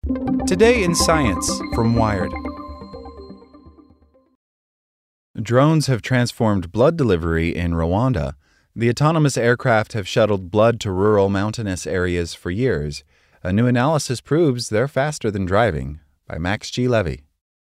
Today in Science from Wired. Drones have transformed blood delivery in Rwanda. The autonomous aircraft have shuttled blood to rural mountainous areas for years. A new analysis proves they're faster than driving. By Max G. Levy.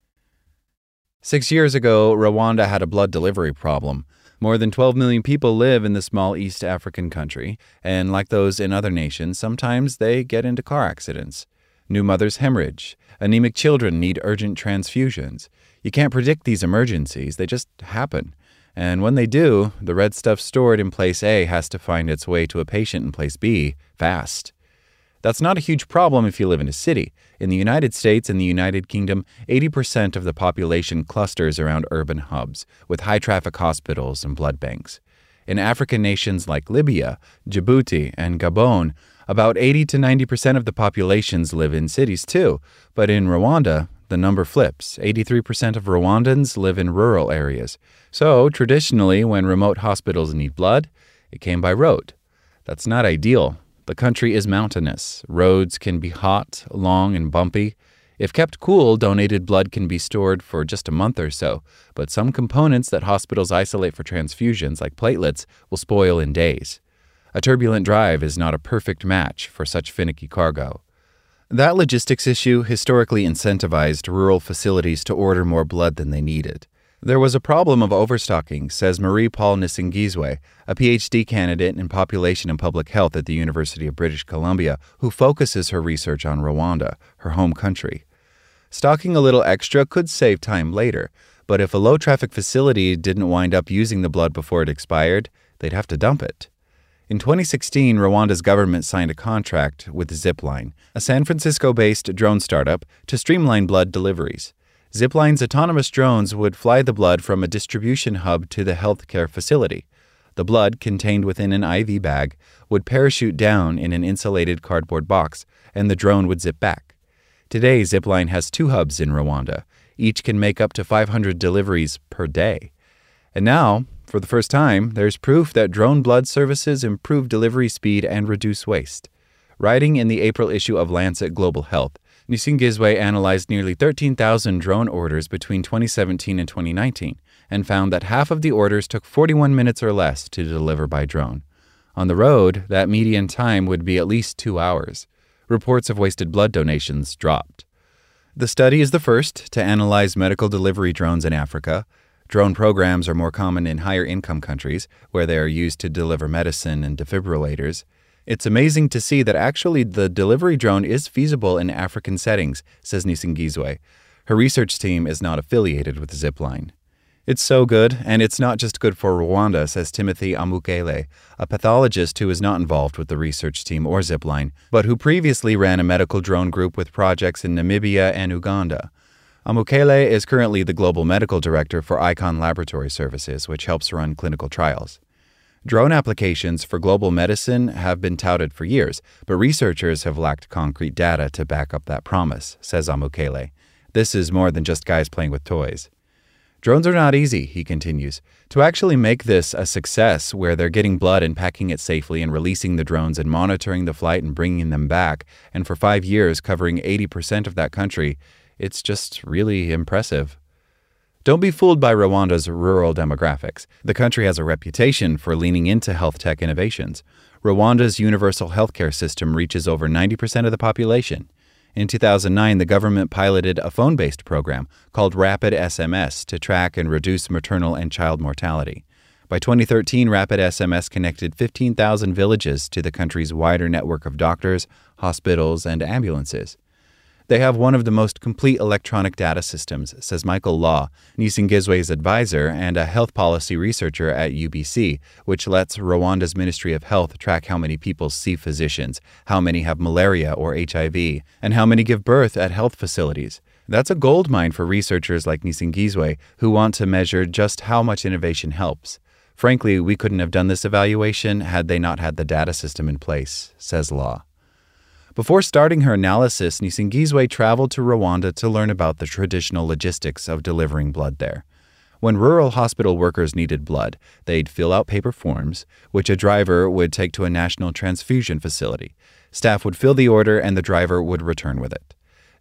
6 years ago, Rwanda had a blood delivery problem. More than 12 million people live in the small East African country, and like those in other nations, sometimes they get into car accidents. New mothers hemorrhage. Anemic children need urgent transfusions. You can't predict these emergencies, they just happen. And when they do, the red stuff stored in place A has to find its way to a patient in place B fast. That's not a huge problem if you live in a city. In the United States and the United Kingdom, 80% of the population clusters around urban hubs, with high-traffic hospitals and blood banks. In African nations like Libya, Djibouti, and Gabon, about 80 to 90% of the populations live in cities too. But in Rwanda, the number flips. 83% of Rwandans live in rural areas. So, traditionally, when remote hospitals need blood, it came by road. That's not ideal. The country is mountainous. Roads can be hot, long, and bumpy. If kept cool, donated blood can be stored for just a month or so, but some components that hospitals isolate for transfusions, like platelets, will spoil in days. A turbulent drive is not a perfect match for such finicky cargo. That logistics issue historically incentivized rural facilities to order more blood than they needed. There was a problem of overstocking, says Marie-Paul Nisingizwe, a PhD candidate in population and public health at the University of British Columbia, who focuses her research on Rwanda, her home country. Stocking a little extra could save time later, but if a low-traffic facility didn't wind up using the blood before it expired, they'd have to dump it. In 2016, Rwanda's government signed a contract with Zipline, a San Francisco-based drone startup, to streamline blood deliveries. Zipline's autonomous drones would fly the blood from a distribution hub to the healthcare facility. The blood, contained within an IV bag, would parachute down in an insulated cardboard box, and the drone would zip back. Today, Zipline has 2 hubs in Rwanda. Each can make up to 500 deliveries per day. And now, for the first time, there's proof that drone blood services improve delivery speed and reduce waste. Writing in the April issue of Lancet Global Health, Nisingizwe analyzed nearly 13,000 drone orders between 2017 and 2019 and found that half of the orders took 41 minutes or less to deliver by drone. On the road, that median time would be at least 2 hours. Reports of wasted blood donations dropped. The study is the first to analyze medical delivery drones in Africa. Drone programs are more common in higher-income countries, where they are used to deliver medicine and defibrillators. It's amazing to see that actually the delivery drone is feasible in African settings, says Nisingizwe. Her research team is not affiliated with Zipline. It's so good, and it's not just good for Rwanda, says Timothy Amukele, a pathologist who is not involved with the research team or Zipline, but who previously ran a medical drone group with projects in Namibia and Uganda. Amukele is currently the global medical director for Icon Laboratory Services, which helps run clinical trials. Drone applications for global medicine have been touted for years, but researchers have lacked concrete data to back up that promise, says Amukele. This is more than just guys playing with toys. Drones are not easy, he continues. To actually make this a success, where they're getting blood and packing it safely and releasing the drones and monitoring the flight and bringing them back, and for 5 years covering 80% of that country, it's just really impressive. Don't be fooled by Rwanda's rural demographics. The country has a reputation for leaning into health tech innovations. Rwanda's universal healthcare system reaches over 90% of the population. In 2009, the government piloted a phone-based program called Rapid SMS to track and reduce maternal and child mortality. By 2013, Rapid SMS connected 15,000 villages to the country's wider network of doctors, hospitals, and ambulances. They have one of the most complete electronic data systems, says Michael Law, Nisingizwe's advisor and a health policy researcher at UBC, which lets Rwanda's Ministry of Health track how many people see physicians, how many have malaria or HIV, and how many give birth at health facilities. That's a goldmine for researchers like Nisingizwe who want to measure just how much innovation helps. Frankly, we couldn't have done this evaluation had they not had the data system in place, says Law. Before starting her analysis, Nisingizwe traveled to Rwanda to learn about the traditional logistics of delivering blood there. When rural hospital workers needed blood, they'd fill out paper forms, which a driver would take to a national transfusion facility. Staff would fill the order and the driver would return with it.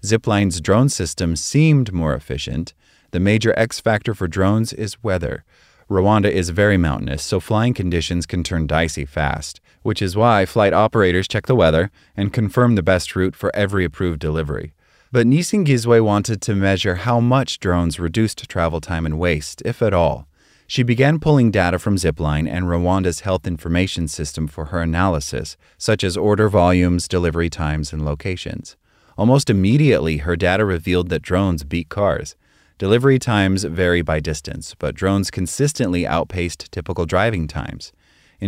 Zipline's drone system seemed more efficient. The major X factor for drones is weather. Rwanda is very mountainous, so flying conditions can turn dicey fast, which is why flight operators check the weather and confirm the best route for every approved delivery. But Nisingizwe wanted to measure how much drones reduced travel time and waste, if at all. She began pulling data from Zipline and Rwanda's health information system for her analysis, such as order volumes, delivery times, and locations. Almost immediately, her data revealed that drones beat cars. Delivery times vary by distance, but drones consistently outpaced typical driving times. In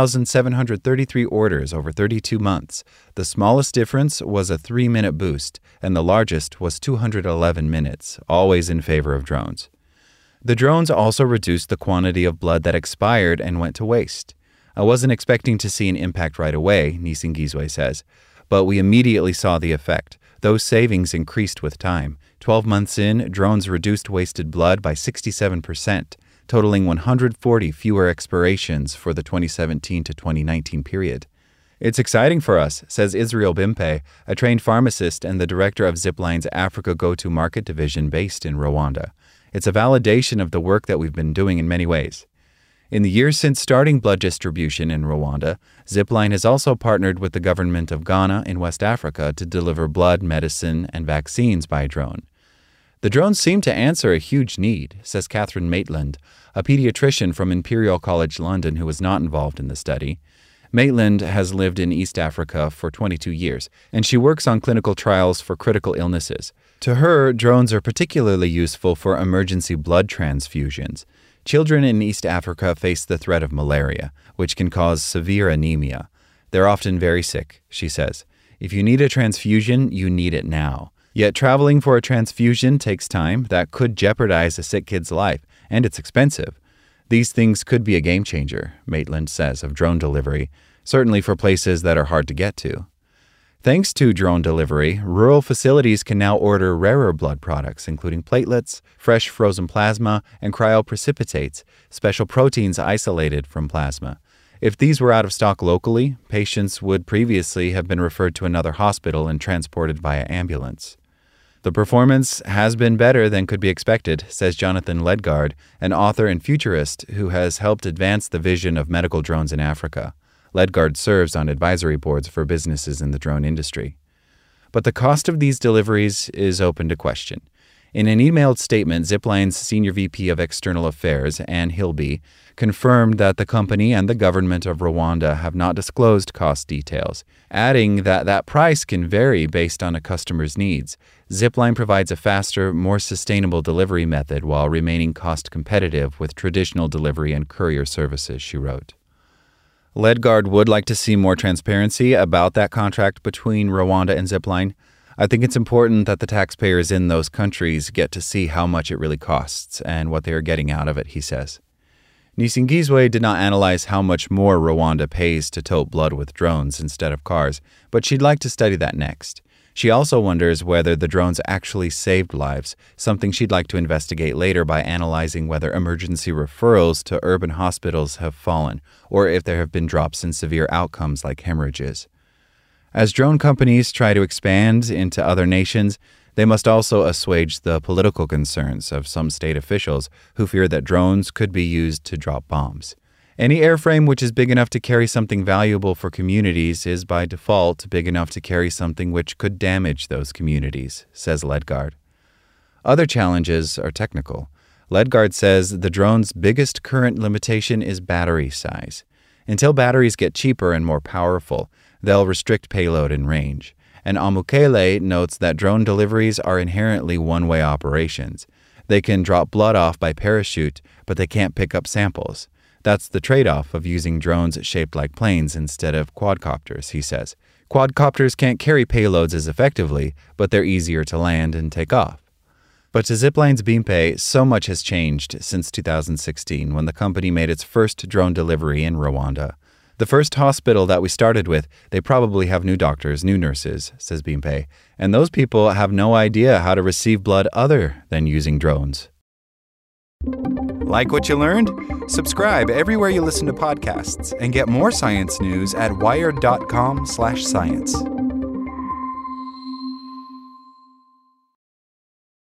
12,733 orders over 32 months, the smallest difference was a 3-minute boost, and the largest was 211 minutes, always in favor of drones. The drones also reduced the quantity of blood that expired and went to waste. I wasn't expecting to see an impact right away, Nisingizwe says, but we immediately saw the effect. Those savings increased with time. 12 months in, drones reduced wasted blood by 67%, totaling 140 fewer expirations for the 2017 to 2019 period. It's exciting for us, says Israel Bimpe, a trained pharmacist and the director of Zipline's Africa Go-to-Market division based in Rwanda. It's a validation of the work that we've been doing in many ways. In the years since starting blood distribution in Rwanda, Zipline has also partnered with the government of Ghana in West Africa to deliver blood, medicine, and vaccines by drone. The drones seem to answer a huge need, says Catherine Maitland, a pediatrician from Imperial College London who was not involved in the study. Maitland has lived in East Africa for 22 years, and she works on clinical trials for critical illnesses. To her, drones are particularly useful for emergency blood transfusions. Children in East Africa face the threat of malaria, which can cause severe anemia. They're often very sick, she says. If you need a transfusion, you need it now. Yet traveling for a transfusion takes time that could jeopardize a sick kid's life, and it's expensive. These things could be a game changer, Maitland says of drone delivery, certainly for places that are hard to get to. Thanks to drone delivery, rural facilities can now order rarer blood products, including platelets, fresh frozen plasma, and cryoprecipitates, special proteins isolated from plasma. If these were out of stock locally, patients would previously have been referred to another hospital and transported via ambulance. The performance has been better than could be expected, says Jonathan Ledgard, an author and futurist who has helped advance the vision of medical drones in Africa. Ledgard serves on advisory boards for businesses in the drone industry. But the cost of these deliveries is open to question. In an emailed statement, Zipline's Senior VP of External Affairs, Anne Hilby, confirmed that the company and the government of Rwanda have not disclosed cost details, adding that price can vary based on a customer's needs. Zipline provides a faster, more sustainable delivery method while remaining cost competitive with traditional delivery and courier services, she wrote. Ledgard would like to see more transparency about that contract between Rwanda and Zipline. I think it's important that the taxpayers in those countries get to see how much it really costs and what they are getting out of it, he says. Nisingizwe did not analyze how much more Rwanda pays to tote blood with drones instead of cars, but she'd like to study that next. She also wonders whether the drones actually saved lives, something she'd like to investigate later by analyzing whether emergency referrals to urban hospitals have fallen, or if there have been drops in severe outcomes like hemorrhages. As drone companies try to expand into other nations, they must also assuage the political concerns of some state officials who fear that drones could be used to drop bombs. Any airframe which is big enough to carry something valuable for communities is by default big enough to carry something which could damage those communities, says Ledgard. Other challenges are technical. Ledgard says the drone's biggest current limitation is battery size. Until batteries get cheaper and more powerful, they'll restrict payload and range. And Amukele notes that drone deliveries are inherently one-way operations. They can drop blood off by parachute, but they can't pick up samples. That's the trade-off of using drones shaped like planes instead of quadcopters, he says. Quadcopters can't carry payloads as effectively, but they're easier to land and take off. But to Zipline's Bimpe, so much has changed since 2016 when the company made its first drone delivery in Rwanda. The first hospital that we started with, they probably have new doctors, new nurses, says Bimpe, and those people have no idea how to receive blood other than using drones. Like what you learned? Subscribe everywhere you listen to podcasts and get more science news at wired.com/science.